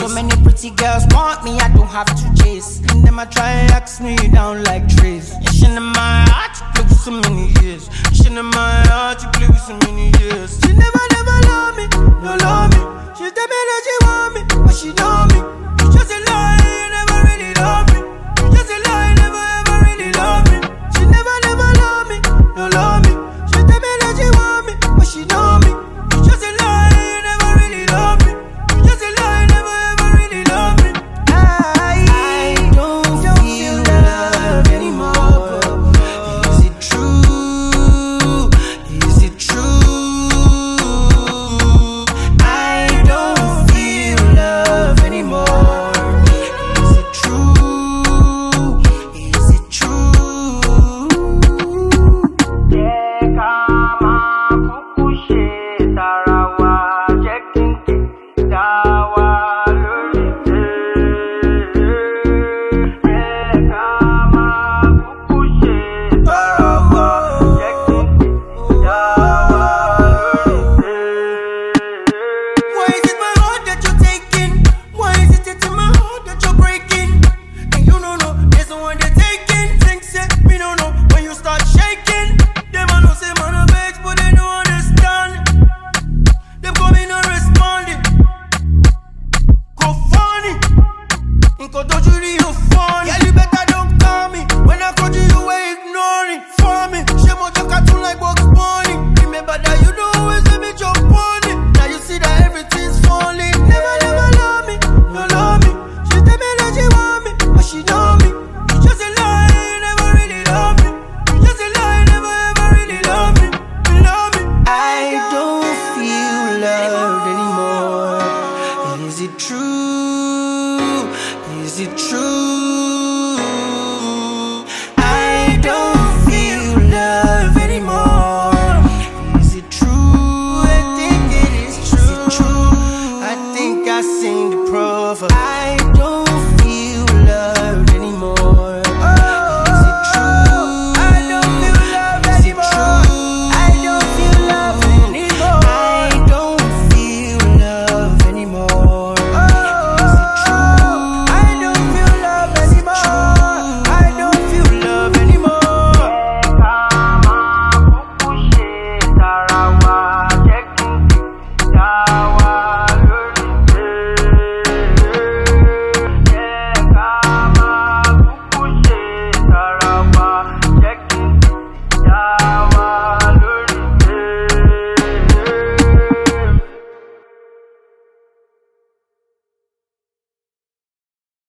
So many pretty girls want me, I don't have to chase. And them I try and ask me down like trees. You shouldn't in my heart, you play with so many years. You shouldn't in my heart, you play with so many years. She never love me, no love me. She tell me that she want me, but she know me. You just a lie, you never really love me. You just a lie, you never ever really love me. She never love me, no love me. She tell me that she want me, but she know me. You just a lie, you never really love me. You just a lie, you never ever really love me. I don't feel love anymore. Is it true? Is it true? I don't feel love anymore. Is it true? Is it true? Why is it my heart that you're taking? Why is it in my heart that you're breaking? And you don't know, there's the one they're taking. Things that me don't know when you start shaking. Them I know say man a vex, but they don't understand. Them coming and responding. Go funny. Inko don't you really funny? Yeah, you better don't call me. When I called you, you were ignoring. For me, she want your cartoon like Bugs Bunny. Remember that you don't always let me jump on it. Now you see that everything's falling. Never love me, no love me. She tell me that she want me, but she know me. You just a lie, you never really love me. You just a lie, you never ever really love me. You love me. I don't feel loved anymore. Is it true? Is it true? I don't feel love anymore. Is it true? I think it is true. I think I seen the proverb.